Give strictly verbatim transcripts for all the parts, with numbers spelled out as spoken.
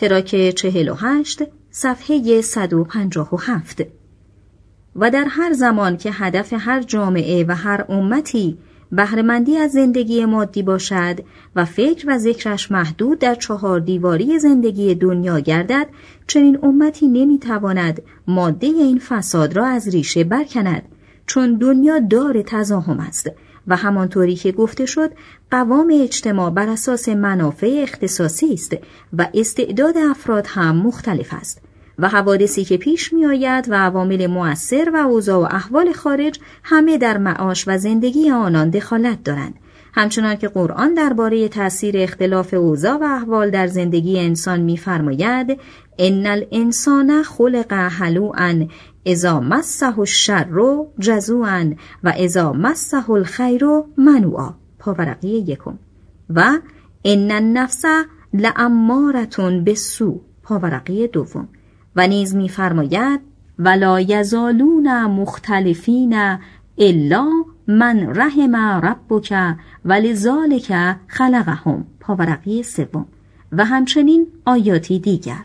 تراک چهل و هشت صفحه صد و پنجاه و هفت. و در هر زمان که هدف هر جامعه و هر امتی بهره‌مندی از زندگی مادی باشد و فکر و ذکرش محدود در چهار دیواری زندگی دنیا گردد، چنین امتی نمیتواند ماده این فساد را از ریشه برکند، چون دنیا دار تزاحم است و همانطوری که گفته شد قوام اجتماع بر اساس منافع اختصاصی است و استعداد افراد هم مختلف است و حوادثی که پیش می آید و عوامل مؤثر و اوضاع و احوال خارج همه در معاش و زندگی آنان دخالت دارند. همچنان که قرآن درباره تأثیر اختلاف اوضاع و احوال در زندگی انسان می‌فرماید ان الانسان خلق هلوعا اذا مسه الشر جزوعا و اذا مسه الخیر منوعا، پاورقی یکم، و ان النفس لاماره بالسوء، پاورقی دوم، و نیز می‌فرماید ولا یزالون مختلفین الا من رحم ربک ولذالک خلقهم، پاورقی سوم، و همچنین آیاتی دیگر.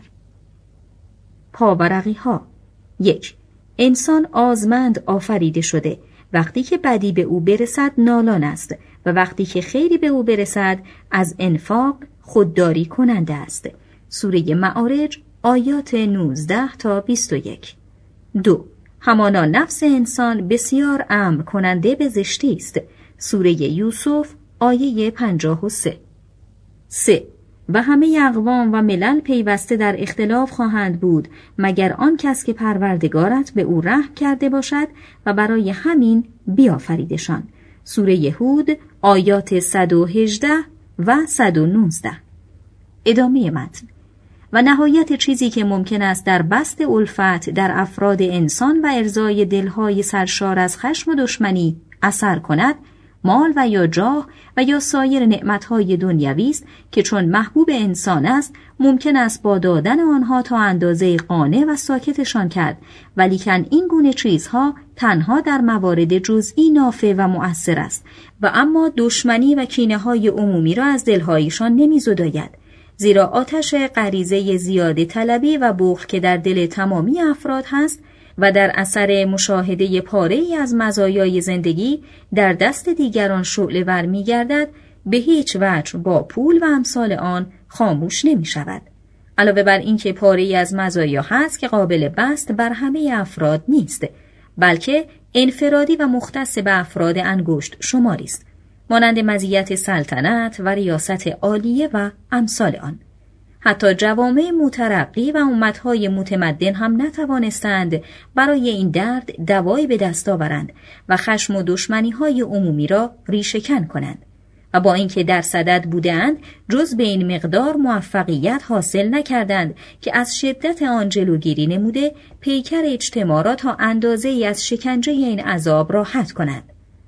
پاورقی ها: یک، انسان آزمند آفریده شده، وقتی که بدی به او برسد نالان است و وقتی که خیری به او برسد از انفاق خودداری کننده است. سوره معارج آیات نوزده تا بیست و یک. دو، همانا نفس انسان بسیار امر کننده به زشتی است. سوره یوسف آیه پنجاه و سه. سه، و همه اقوام و ملل پیوسته در اختلاف خواهند بود مگر آن کس که پروردگارت به او رحم کرده باشد و برای همین بیافریدشان. سوره هود آیات صد و هجده و صد و نوزده. ادامه متن: و نهایت چیزی که ممکن است در بسط الفت در افراد انسان و ارضای دلهای سرشار از خشم و دشمنی اثر کند، مال و یا جاه و یا سایر نعمتهای دنیوی است که چون محبوب انسان است ممکن است با دادن آنها تا اندازه قانع و ساکتشان کرد، ولیکن این گونه چیزها تنها در موارد جزئی نافع و مؤثر است و اما دشمنی و کینه‌های عمومی را از دلهایشان نمی‌زداید، زیرا آتش غریزه زیاده طلبی و بخل که در دل تمامی افراد هست و در اثر مشاهده پاره‌ای از مزایای زندگی در دست دیگران شعله‌ور می‌گردد، به هیچ وجه با پول و امثال آن خاموش نمی‌شود. علاوه بر اینکه پاره‌ای از مزایا هست که قابل بسط بر همه افراد نیست، بلکه انفرادی و مختص به افراد انگشت شماری است، مانند مزیت سلطنت و ریاست عالیه و امثال آن. حتی جوامع مترقی و امتهای متمدن هم نتوانستند برای این درد دوایی به دست آورند و خشم و دشمنی‌های عمومی را ریشه‌کن کنند و با اینکه در صدد بودند جز به این مقدار موفقیت حاصل نکردند که از شدت آن جلوگیری نموده پیکر اجتماع را تا اندازه‌ای از شکنجه این عذاب راحت کنند.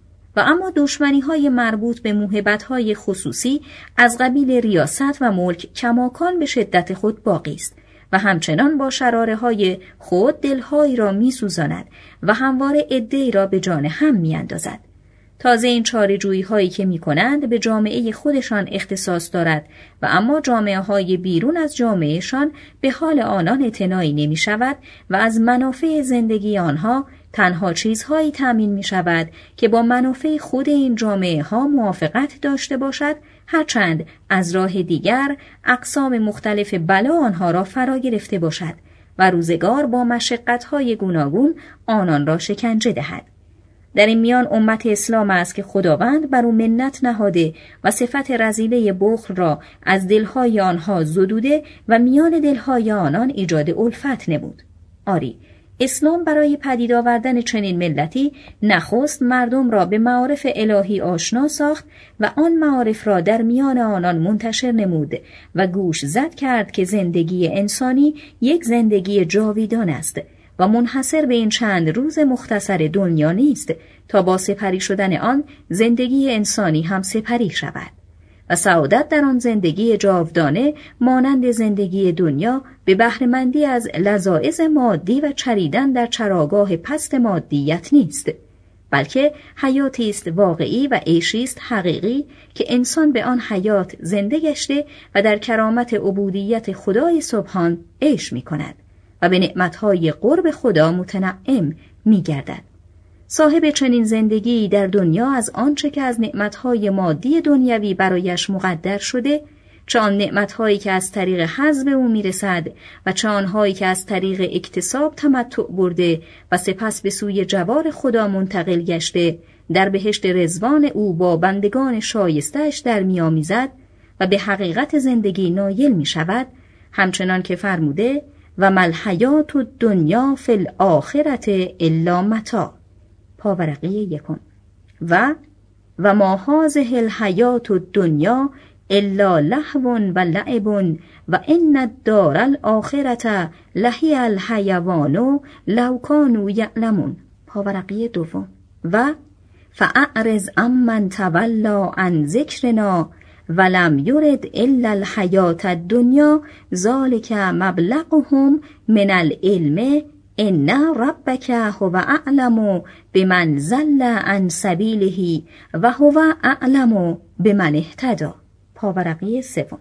و اما دشمنی‌های مربوط به موهبت‌های خصوصی از قبیل ریاست و ملک کماکان به شدت خود باقی است و همچنان با شراره‌های خود دل‌هایی را می‌سوزاند و همواره عده‌ای را به جان هم می‌اندازد. تازه این چاره‌جویی‌هایی که می‌کنند به جامعه خودشان اختصاص دارد و اما جامعه‌های بیرون از جامعهشان به حال آنان اعتنایی نمی‌شود و از منافع زندگی آنها تنها چیزهایی تامین می شود که با منافع خود این جامعه ها موافقت داشته باشد، هرچند از راه دیگر اقسام مختلف بلا آنها را فرا گرفته باشد و روزگار با مشقت‌های گوناگون آنان را شکنجه دهد. در این میان امت اسلام است که خداوند بر او منت نهاده و صفت رذیله بخل را از دلهای آنها زدوده و میان دلهای آنان ایجاد الفت نمود. آری، اسلام برای پدید آوردن چنین ملتی نخست مردم را به معارف الهی آشنا ساخت و آن معارف را در میان آنان منتشر نمود و گوش زد کرد که زندگی انسانی یک زندگی جاویدان است و منحصر به این چند روز مختصر دنیا نیست تا با سپری شدن آن زندگی انسانی هم سپری شود و سعادت در آن زندگی جاودانه مانند زندگی دنیا به بهره‌مندی از لذایذ مادی و چریدن در چراگاه پست مادیت نیست. بلکه حیاتی است واقعی و عیشی است حقیقی که انسان به آن حیات زنده گشته و در کرامت عبودیت خدای سبحان عیش می کند و به نعمتهای قرب خدا متنعم می گردد. صاحب چنین زندگی در دنیا از آنچه که از نعمتهای مادی دنیوی برایش مقدر شده، چه آن نعمتهایی که از طریق حظ به او میرسد و چه آنهایی که از طریق اکتساب تمتع برده و سپس به سوی جوار خدا منتقل گشته، در بهشت رضوان او با بندگان شایسته‌اش در می‌آمیزد و به حقیقت زندگی نایل می شود، همچنان که فرموده و مل حیات الدنیا فی الاخرة الا متاع. پاورقی یکم. و و ما هذه الحیات الدنیا الا لهو و لعب و ان الدار الاخرة لهی الحیوان لو کانوا یعلمون. پاورقی دوم. و فاعرض عمن تولی عن ذکرنا ولم یرد الا الحیات الدنیا ذلک مبلغهم من العلم ان ربک هو اعلم بمن ضل عن سبیله و هو اعلم بمن اهتدی. پاورقی سوم.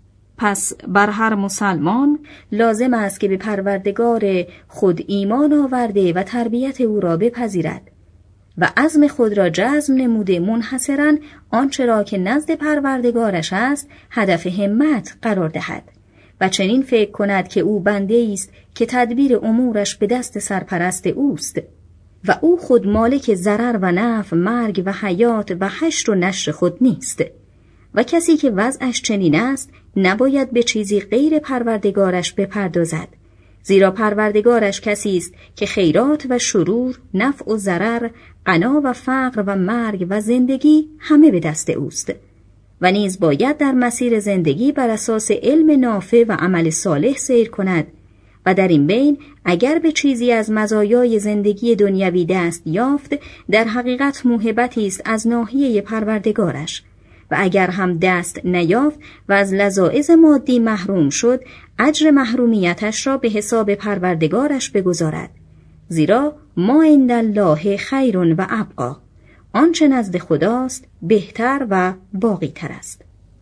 پس بر هر مسلمان لازم است که به پروردگار خود ایمان آورده و تربیت او را بپذیرد و عزم خود را جزم نموده منحصراً آنچه را که نزد پروردگارش است هدف همت قرار دهد و چنین فکر کند که او بنده است که تدبیر امورش به دست سرپرست اوست و او خود مالک ضرر و نفع، مرگ و حیات و حشر و نشر خود نیست. و کسی که وضعش چنین است نباید به چیزی غیر پروردگارش بپردازد، زیرا پروردگارش کسی است که خیرات و شرور، نفع و ضرر، غنا و فقر و مرگ و زندگی همه به دست اوست و نیز باید در مسیر زندگی بر اساس علم نافع و عمل صالح سیر کند و در این بین اگر به چیزی از مزایای زندگی دنیوی دست یافت در حقیقت موهبتی است از ناحیه پروردگارش و اگر هم دست نیافت و از لذایذ مادی محروم شد اجر محرومیتش را به حساب پروردگارش بگذارد، زیرا ما عند الله خیر و ابقی، آنچه نزد خداست بهتر و باقی تر است.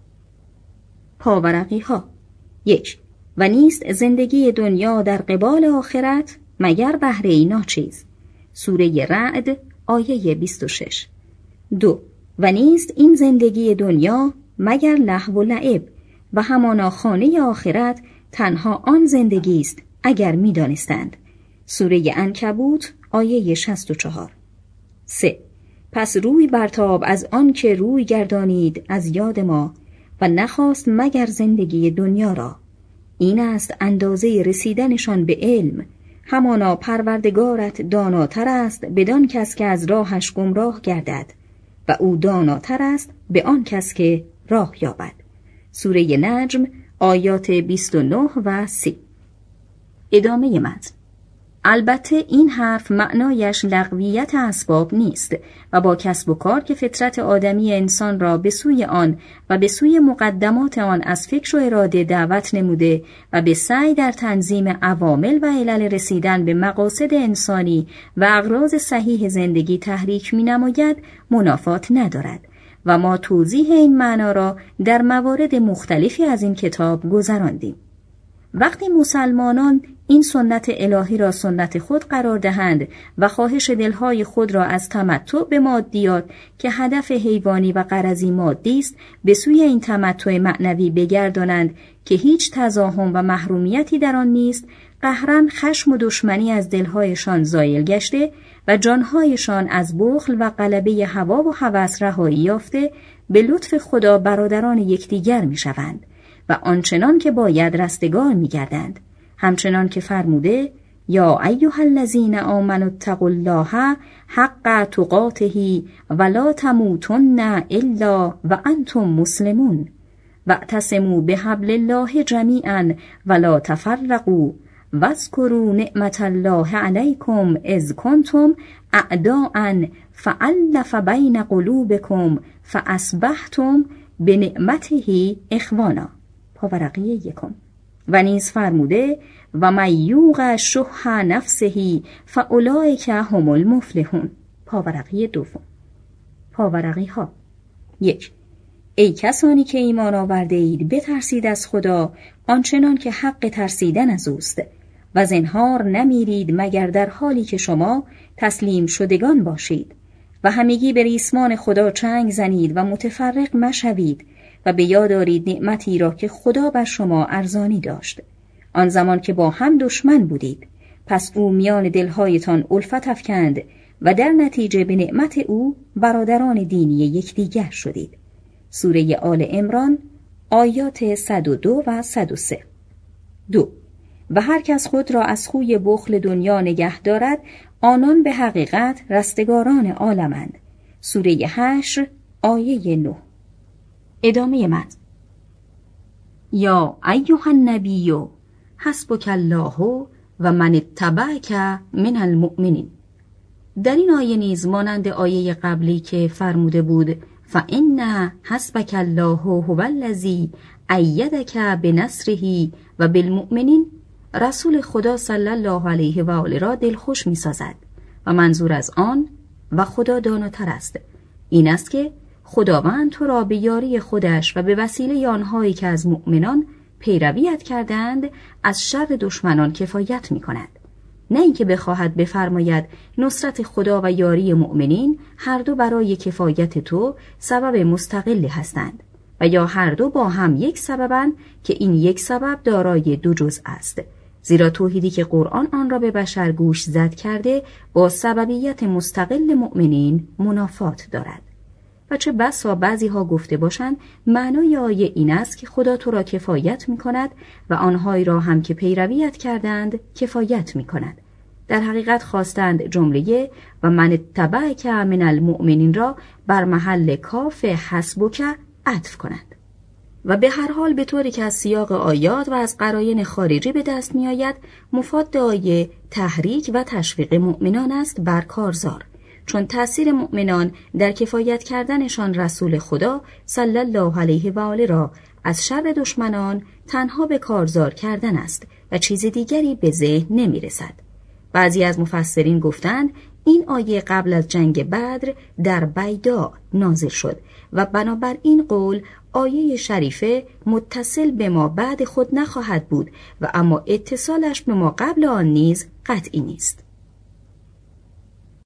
پاورقی ها. یک. و نیست زندگی دنیا در قبال آخرت مگر بهره ناچیز. سوره رعد آیه بیست و شش. دو. و نیست این زندگی دنیا مگر لهو و لعب و همانا خانه آخرت تنها آن زندگی است اگر می دانستند. سوره عنکبوت آیه شصت و چهار. سه. پس روی برتاب از آن که روی گردانید از یاد ما و نخواست مگر زندگی دنیا را. این است اندازه رسیدنشان به علم، همانا پروردگارت داناتر است بدان کس که از راهش گمراه گردد و او داناتر است به آن کس که راه یابد. سوره نجم آیات بیست و نه و سی. ادامه متن. البته این حرف معنایش لغویت اسباب نیست و با کسب و کار که فطرت آدمی انسان را به سوی آن و به سوی مقدمات آن از فکر و اراده دعوت نموده و به سعی در تنظیم عوامل و علل رسیدن به مقاصد انسانی و اغراض صحیح زندگی تحریک می نماید منافات ندارد و ما توضیح این معنا را در موارد مختلفی از این کتاب گذراندیم. وقتی مسلمانان این سنت الهی را سنت خود قرار دهند و خواهش دلهای خود را از تمتع به مادیات که هدف حیوانی و غرضی مادی است به سوی این تمتع معنوی بگردانند که هیچ تزاحم و محرومیتی در آن نیست، قهرن خشم و دشمنی از دلهایشان زایل گشته و جانهایشان از بخل و غلبه هوا و هوس رهایی یافته به لطف خدا برادران یکدیگر میشوند و آنچنان که باید رستگار می‌گردند، همچنان که فرموده یا ایها الذین آمنوا اتقوا الله حق تقاته ولا تموتن الا وانتم مسلمون واعتصموا بحبل الله جمیعا ولا تفرقوا واذکروا نعمت الله علیکم اذ کنتم اعداء فألف بین قلوبکم فاصبحتم بنعمته اخوانا. پاورقی یکم. و نیز فرموده و من یوق شح نفسه فاولئک هم المفلحون. پاورقی دوم. پاورقی ها. یک. ای کسانی که ایمان آورده اید بترسید از خدا آنچنان که حق ترسیدن از اوست و زنهار نمیرید مگر در حالی که شما تسلیم شدگان باشید و همگی به ریسمان خدا چنگ زنید و متفرق مشوید و به یاد آرید نعمتی را که خدا بر شما ارزانی داشت آن زمان که با هم دشمن بودید، پس او میان دلهایتان الفت افکند و در نتیجه به نعمت او برادران دینی یکدیگر شدید. سوره آل عمران آیات صد و دو و صد و سه. دو. و هر کس خود را از خوی بخل دنیا نگه دارد آنان به حقیقت رستگاران عالمند. سوره حشر آیه نه. ادامه متن. یا ایها النبی حسبک الله و من اتبعک من المؤمنین. در این آیه نیز مانند آیه قبلی که فرموده بود فإن حسبک الله هو الذی ایدک بنصره و بالمؤمنین، رسول خدا صلی الله علیه و آله را دلخوش می سازد و منظور از آن و خدا داناتر است این است که خداوند تو را به یاری خودش و به وسیله آنهایی که از مؤمنان پیرویت کردند از شر دشمنان کفایت می کند، نه اینکه بخواهد بفرماید نصرت خدا و یاری مؤمنین هر دو برای کفایت تو سبب مستقلی هستند و یا هر دو با هم یک سببند که این یک سبب دارای دو جزء است، زیرا توحیدی که قرآن آن را به بشر گوش زد کرده با سببیت مستقل مؤمنین منافات دارد. و چه بسا بعضی ها گفته باشند معنای آیه این است که خدا تو را کفایت می کند و آنهایی را هم که پیرویت کردند کفایت می کند. در حقیقت خواستند جمله و من اتبعک من المؤمنین را بر محل کاف حسبک عطف کنند. و به هر حال به طوری که از سیاق آیات و از قرائن خارجی به دست می آید مفاد آیه تحریک و تشویق مؤمنان است بر کارزار، چون تأثیر مؤمنان در کفایت کردنشان رسول خدا صلی الله علیه و آله را از شر دشمنان تنها به کارزار کردن است و چیز دیگری به ذهن نمی رسد. بعضی از مفسرین گفتند این آیه قبل از جنگ بدر در بیدا نازل شد و بنابر این قول آیه شریفه متصل به ما بعد خود نخواهد بود و اما اتصالش به ما قبل آن نیز قطعی نیست.